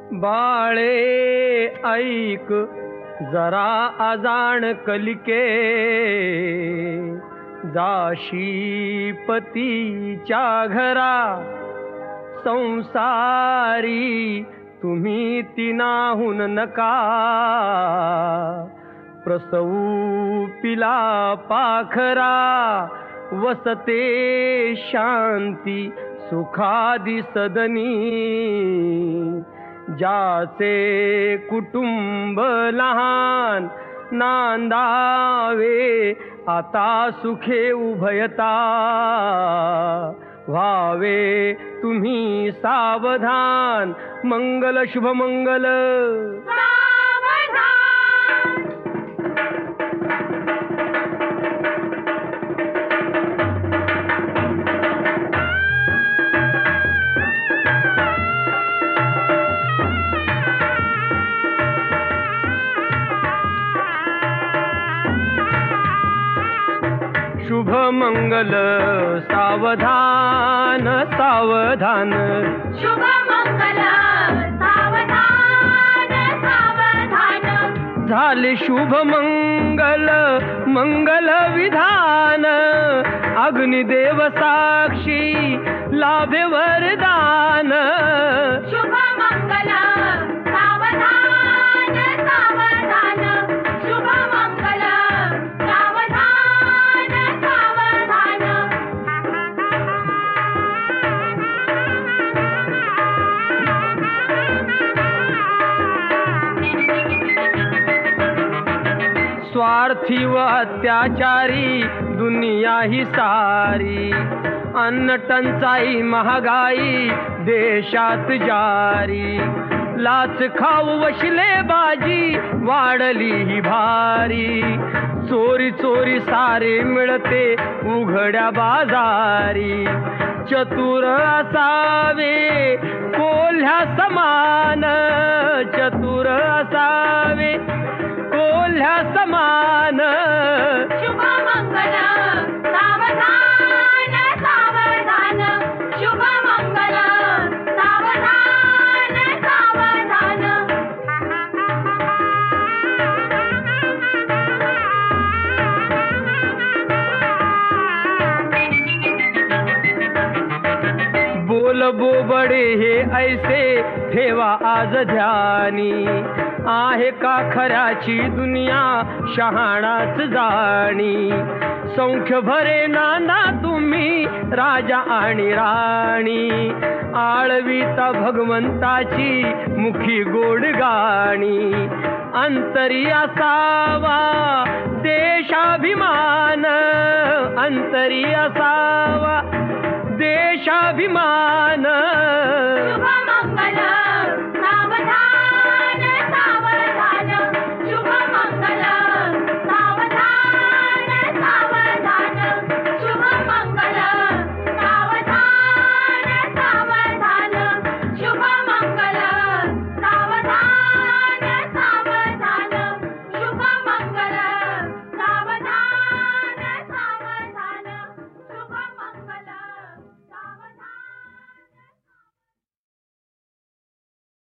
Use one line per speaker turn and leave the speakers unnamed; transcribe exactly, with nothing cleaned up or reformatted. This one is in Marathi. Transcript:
बाळे ऐक जरा अजाण कलिके, जाशी पतीच्या घरा संसारी तुम्ही तिनाहून नका. प्रसवू पिला पाखरा वसते शांती सुखादी सदनी. ज्याचे कुटुंब लहान नांदावे आता सुखे उभयता. व्हावे तुम्ही सावधान मंगल शुभ मंगल. शुभ मंगल सावधान सावधान.
शुभ मंगल सावधान सावधान.
झाले शुभ मंगल मंगल विधान. अग्निदेव साक्षी लाभे वरदान.
शुभ मंगल सावधान सावधान. शुभ मंगल सावधान सावधान.
स्वार्थी व अत्याचारी दुनिया ही सारी. अन्न टंचाई महागाई देशात जारी. लाच खाऊ वशिले बाजी वाढली ही भारी. चोरी चोरी सारे मिळते उघड्या बाजारी. चतुर असावे कोल्ह्या समान. चतुर असावे कोल्ह्या समान.
शुभ मंगल सावधान सावधान. शुभ मंगल सावधान सावधान.
बोल बोबडे हे ऐसे ठेवा आज ध्यानी. आहे का खऱ्याची दुनिया शहाणाच जाणी. संख्य भरे नाना तुम्ही राजा आणि राणी. आळवीता भगवंताची मुखी गोड गाणी. अंतरी असावा देशाभिमान. अंतरी असावा देशाभिमान.